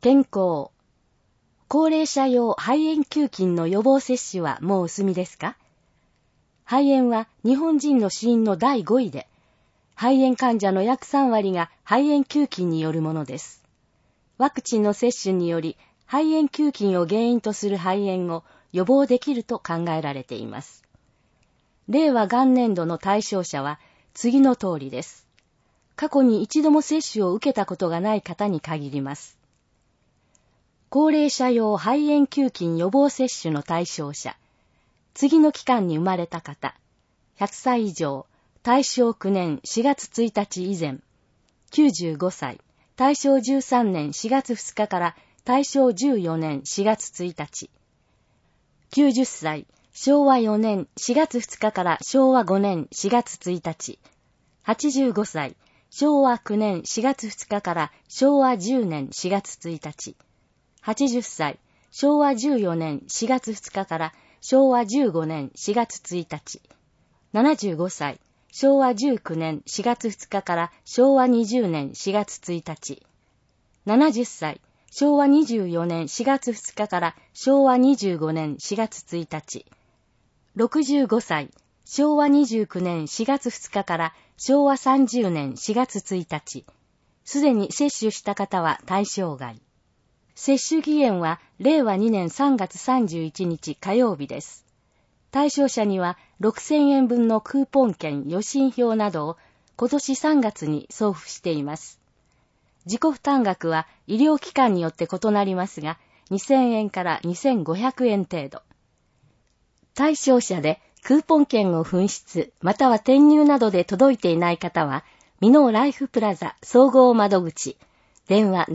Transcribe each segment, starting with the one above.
健康。高齢者用肺炎球菌の予防接種はもうお済みですか？肺炎は日本人の死因の第5位で、肺炎患者の約3割が肺炎球菌によるものです。ワクチンの接種により、肺炎球菌を原因とする肺炎を予防できると考えられています。令和元年度の対象者は次の通りです。過去に一度も接種を受けたことがない方に限ります。高齢者用肺炎球菌予防接種の対象者。次の期間に生まれた方。100歳以上、大正9年4月1日以前。95歳、大正13年4月2日から大正14年4月1日。90歳、昭和4年4月2日から昭和5年4月1日。85歳、昭和9年4月2日から昭和10年4月1日。80歳、昭和14年4月2日から昭和15年4月1日。75歳、昭和19年4月2日から昭和20年4月1日。70歳、昭和24年4月2日から昭和25年4月1日。65歳、昭和29年4月2日から昭和30年4月1日。すでに接種した方は対象外。接種期限は令和2年3月31日火曜日です。対象者には6000円分のクーポン券予診票などを今年3月に送付しています。自己負担額は医療機関によって異なりますが、2000円から2500円程度。対象者でクーポン券を紛失または転入などで届いていない方は、ミノーライフプラザ総合窓口、電話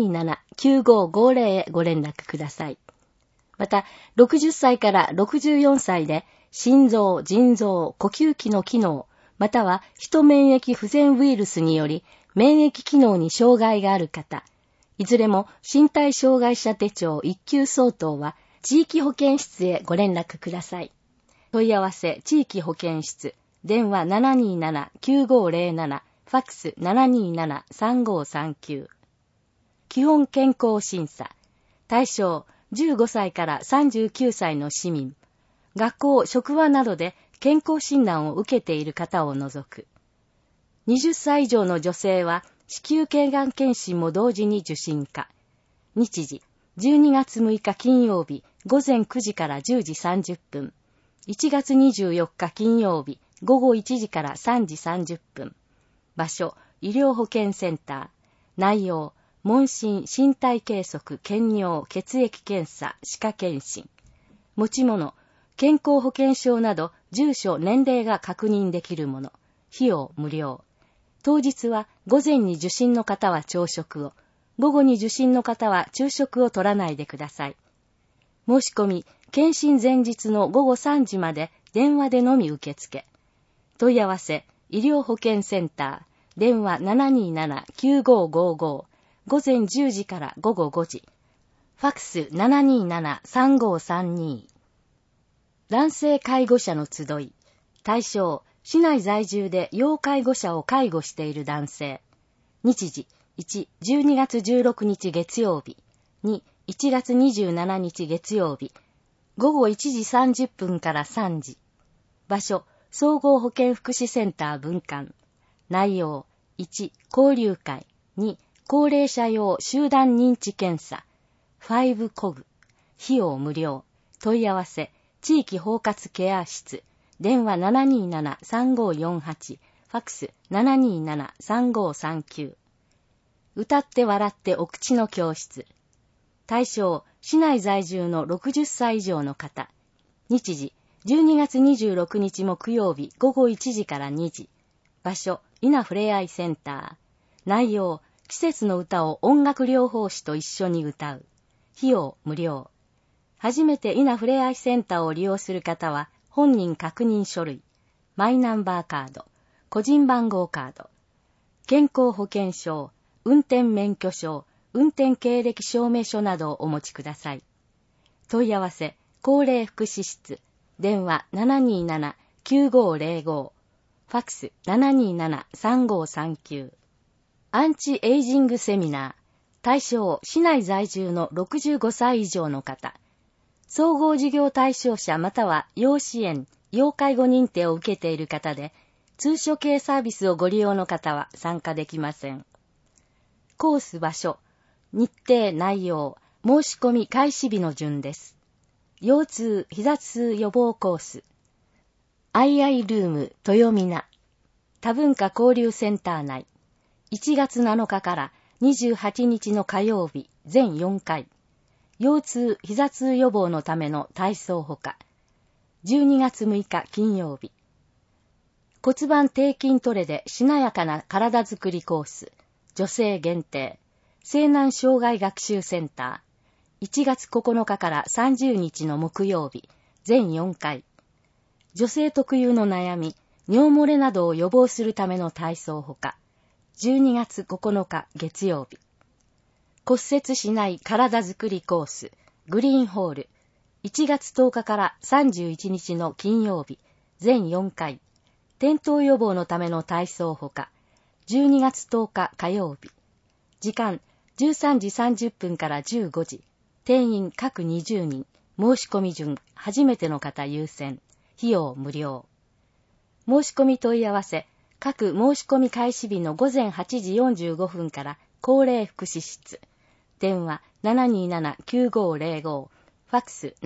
727-9550 へご連絡ください。また、60歳から64歳で心臓、腎臓、呼吸器の機能、またはヒト免疫不全ウイルスにより免疫機能に障害がある方、いずれも身体障害者手帳1級相当は地域保健室へご連絡ください。問い合わせ地域保健室、電話 727-9507、ファックス 727-3539。基本健康審査。対象、15歳から39歳の市民。学校、職場などで健康診断を受けている方を除く。20歳以上の女性は、子宮頸がん検診も同時に受診可。日時、12月6日金曜日、午前9時から10時30分。1月24日金曜日、午後1時から3時30分。場所、医療保健センター。内容、問診、身体計測、検尿、血液検査、歯科検診。持ち物、健康保険証など、住所、年齢が確認できるもの。費用無料。当日は午前に受診の方は朝食を、午後に受診の方は昼食を取らないでください。申し込み、検診前日の午後3時まで電話でのみ受付。問い合わせ、医療保健センター、電話 727-9555、午前10時から午後5時。ファックス 727-3532。男性介護者の集い。対象、市内在住で要介護者を介護している男性。日時、1、12月16日月曜日。2、1月27日月曜日。午後1時30分から3時。場所、総合保健福祉センター分館。内容、1、交流会。2、高齢者用集団認知検査。5コグ。費用無料。問い合わせ、地域包括ケア室。電話 727-3548。ファックス 727-3539。歌って笑ってお口の教室。対象、市内在住の60歳以上の方。日時、12月26日木曜日午後1時から2時。場所、稲ふれあいセンター。内容、季節の歌を音楽療法士と一緒に歌う。費用無料。初めて稲ふれあいセンターを利用する方は、本人確認書類、マイナンバーカード、個人番号カード、健康保険証、運転免許証、運転経歴証明書などをお持ちください。問い合わせ、高齢福祉室、電話 727-9505、ファックス 727-3539。アンチエイジングセミナー。 対象、市内在住の65歳以上の方、総合事業対象者または要支援、要介護認定を受けている方で、通所系サービスをご利用の方は参加できません。コース場所、日程内容、申し込み開始日の順です。腰痛、膝痛予防コース。II ルーム豊皆。多文化交流センター内。1月7日から28日の火曜日、全4回。腰痛、膝痛予防のための体操ほか。12月6日金曜日。骨盤低筋トレでしなやかな体づくりコース。女性限定。西南障害学習センター。1月9日から30日の木曜日。全4回。女性特有の悩み、尿漏れなどを予防するための体操ほか。12月9日月曜日。骨折しない体づくりコース。グリーンホール。1月10日から31日の金曜日。全4回。転倒予防のための体操ほか。12月10日火曜日。時間、13時30分から15時。定員各20人。申し込み順、初めての方優先。費用無料。申し込み問い合わせ、各申し込み開始日の午前8時45分から高齢福祉室。電話 727-9505、ファックス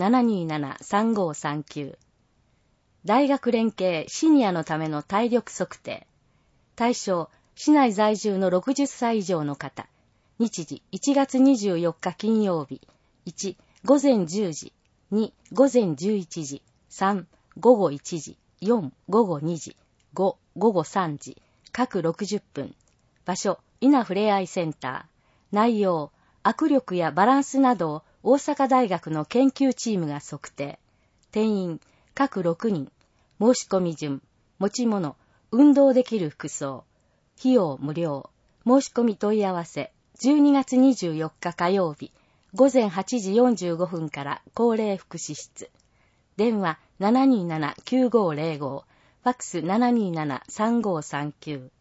727-3539。大学連携シニアのための体力測定。対象、市内在住の60歳以上の方。日時、1月24日金曜日。1、午前10時。2、午前11時。3、午後1時。4、午後2時。5、午後3時。各60分。場所、稲ふれあいセンター。内容、握力やバランスなどを大阪大学の研究チームが測定。定員、各6人。申し込み順、持ち物、運動できる服装。費用無料。申し込み問い合わせ。12月24日火曜日。午前8時45分から高齢福祉室。電話 727-9505。ファックス 727-3539。